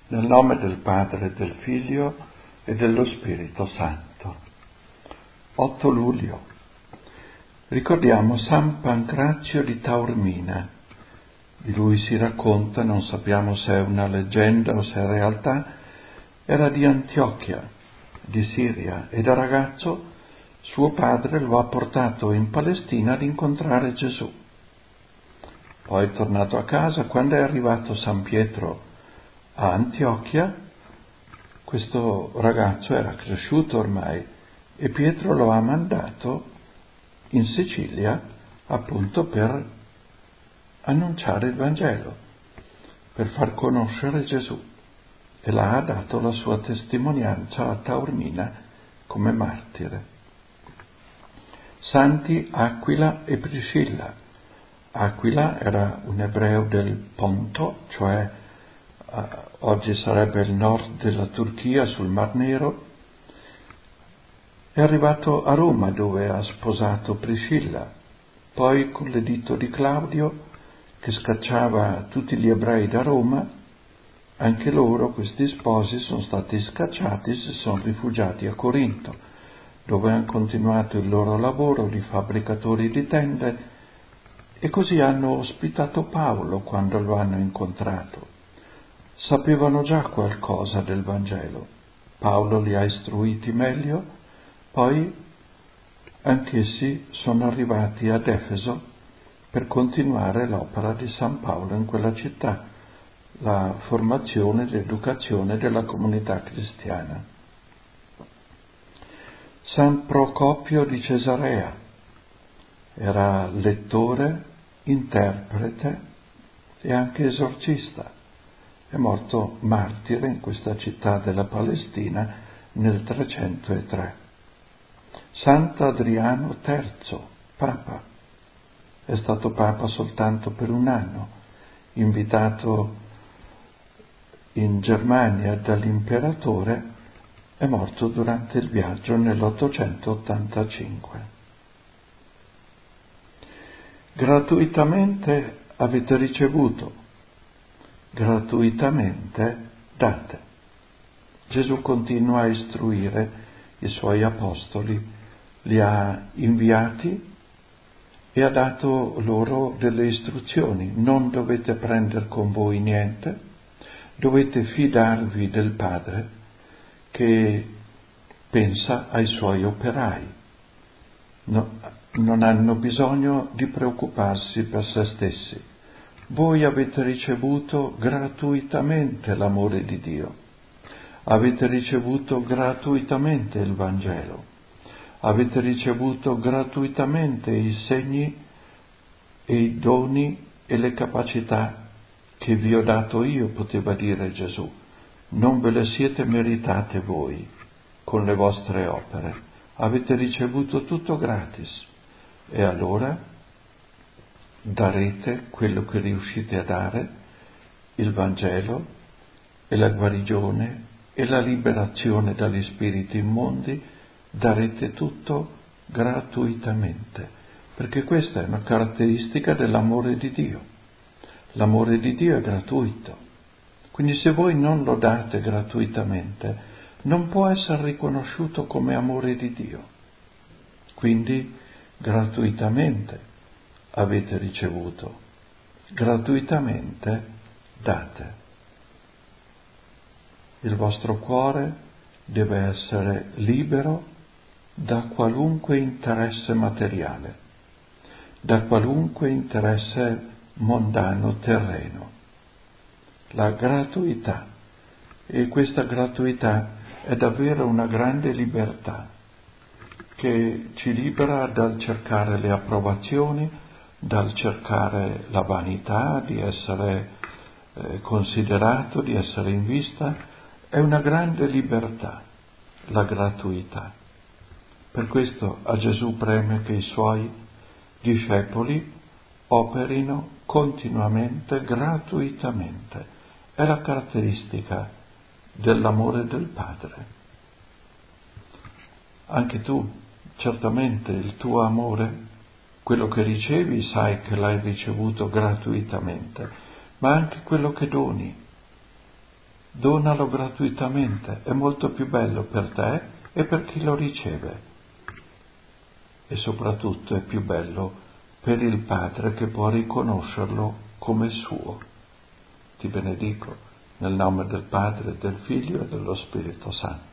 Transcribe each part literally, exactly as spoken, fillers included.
Nel nome del Padre, del Figlio e dello Spirito Santo. otto luglio. Ricordiamo San Pancrazio di Taormina. Di lui si racconta, non sappiamo se è una leggenda o se è realtà, era di Antiochia, di Siria, e da ragazzo suo padre lo ha portato in Palestina ad incontrare Gesù. Poi, tornato a casa, quando è arrivato San Pietro a Antiochia, questo ragazzo era cresciuto ormai e Pietro lo ha mandato in Sicilia appunto per annunciare il Vangelo, per far conoscere Gesù, e là ha dato la sua testimonianza a Taormina come martire. Santi Aquila e Priscilla. Aquila era un ebreo del Ponto, cioè Uh, oggi sarebbe il nord della Turchia sul Mar Nero. È arrivato a Roma dove ha sposato Priscilla, poi con l'editto di Claudio che scacciava tutti gli ebrei da Roma, anche loro, questi sposi, sono stati scacciati e si sono rifugiati a Corinto, dove hanno continuato il loro lavoro di fabbricatori di tende, e così hanno ospitato Paolo quando lo hanno incontrato. Sapevano già qualcosa del Vangelo. Paolo li ha istruiti meglio, poi anch'essi sono arrivati ad Efeso per continuare l'opera di San Paolo in quella città, la formazione e l'educazione della comunità cristiana. San Procopio di Cesarea era lettore, interprete e anche esorcista. È morto martire in questa città della Palestina nel trecentotre. Sant'Adriano terzo, Papa. È stato Papa soltanto per un anno, invitato in Germania dall'imperatore, è morto durante il viaggio nell'ottocentottantacinque. Gratuitamente avete ricevuto, gratuitamente date. Gesù continua a istruire i suoi apostoli, li ha inviati e ha dato loro delle istruzioni. Non dovete prendere con voi niente, dovete fidarvi del Padre che pensa ai suoi operai. No, non hanno bisogno di preoccuparsi per se stessi. Voi avete ricevuto gratuitamente l'amore di Dio, avete ricevuto gratuitamente il Vangelo, avete ricevuto gratuitamente i segni e i doni e le capacità che vi ho dato io, poteva dire Gesù. Non ve le siete meritate voi con le vostre opere, avete ricevuto tutto gratis. E allora darete quello che riuscite a dare, il Vangelo e la guarigione e la liberazione dagli spiriti immondi, darete tutto gratuitamente, perché questa è una caratteristica dell'amore di Dio. L'amore di Dio è gratuito, quindi se voi non lo date gratuitamente, non può essere riconosciuto come amore di Dio. Quindi gratuitamente avete ricevuto, gratuitamente date. Il vostro cuore deve essere libero da qualunque interesse materiale, da qualunque interesse mondano, terreno. La gratuità, e questa gratuità è davvero una grande libertà che ci libera dal cercare le approvazioni, dal cercare la vanità, di essere eh, considerato, di essere in vista. È una grande libertà, la gratuità. Per questo a Gesù preme che i suoi discepoli operino continuamente, gratuitamente. È la caratteristica dell'amore del Padre. Anche tu, certamente, il tuo amore, quello che ricevi, sai che l'hai ricevuto gratuitamente, ma anche quello che doni. donalo gratuitamente, è molto più bello per te e per chi lo riceve. E soprattutto è più bello per il Padre che può riconoscerlo come suo. Ti benedico nel nome del Padre, del Figlio e dello Spirito Santo.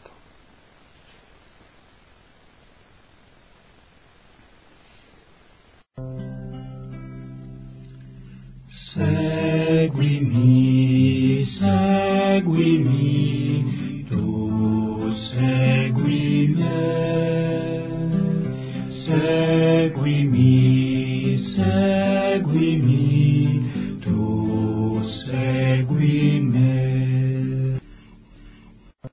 Seguimi, seguimi, tu segui me, seguimi.